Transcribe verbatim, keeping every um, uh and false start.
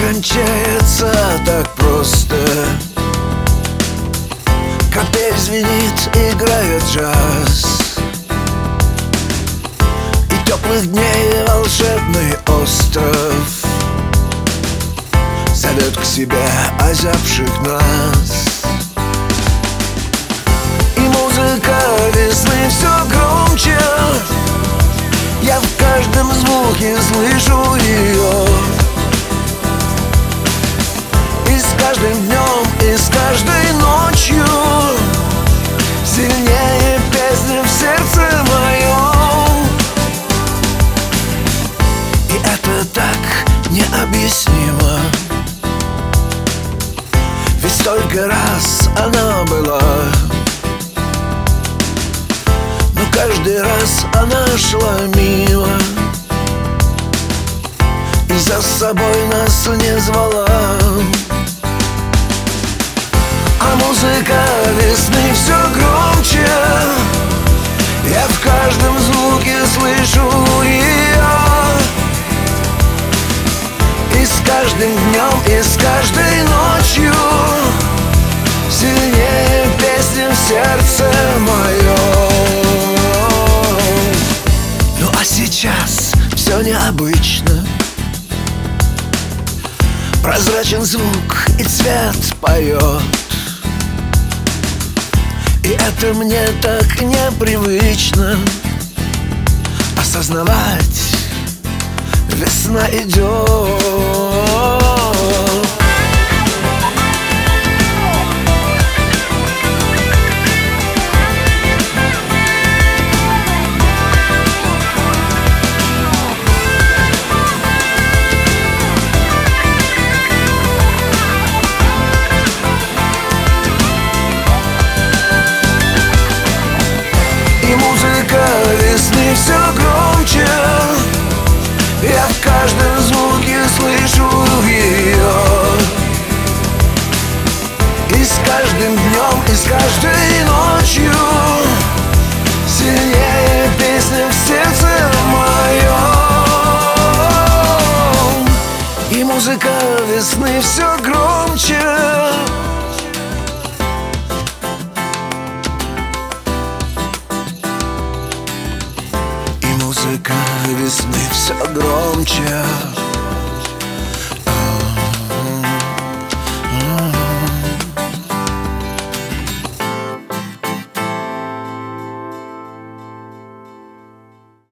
кончается так просто. Капель звенит, играет джаз, и теплых дней волшебный остров зовет к себе озябших нас. И музыка весны все громче, я в каждом звуке слышу ее. И с каждым днем, и с каждой ночью сильнее песня в сердце моем. И это так необъяснимо, ведь столько раз она была, но каждый раз она шла мимо и за собой нас не звала. А музыка весны все громче, я в каждом звуке слышу ее. И с каждым днем, и с каждой ночью сильнее песня в сердце моем. Ну а сейчас все необычно, прозрачен звук и цвет поет. И это мне так непривычно осознавать, весна идет. Весны все громче, я в каждом звуке слышу ее. И с каждым днем, и с каждой ночью сильнее песня в сердце моем. И музыка весны все громче. Музыка весны все громче.